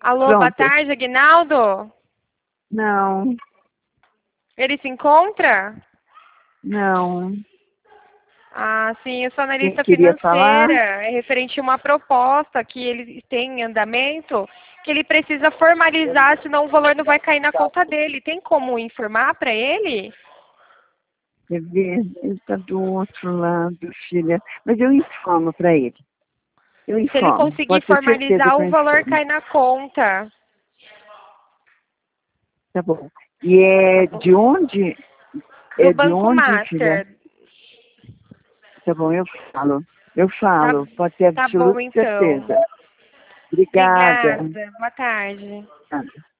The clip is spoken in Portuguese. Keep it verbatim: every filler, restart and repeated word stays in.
Alô, boa Pronto. tarde, Aguinaldo? Não, Ele se encontra? não. Ah, sim, eu sou Quem analista queria falar? financeira. É referente a uma proposta que ele tem em andamento, que ele precisa formalizar, senão o valor não vai cair na conta dele. Tem como informar para ele? Quer ver? Ele está do outro lado, filha. Mas eu informo para ele. Eu Se ele informo. conseguir Pode ter certeza formalizar, que eu o valor informo. cai na conta. Tá bom. E Tá é bom? de onde? Do É de Banco onde, filha? Master. Tá bom, eu falo. Eu Tá, falo. Pode ter tá bom, absoluta então. certeza. Obrigada. Obrigada. Boa tarde. Nada.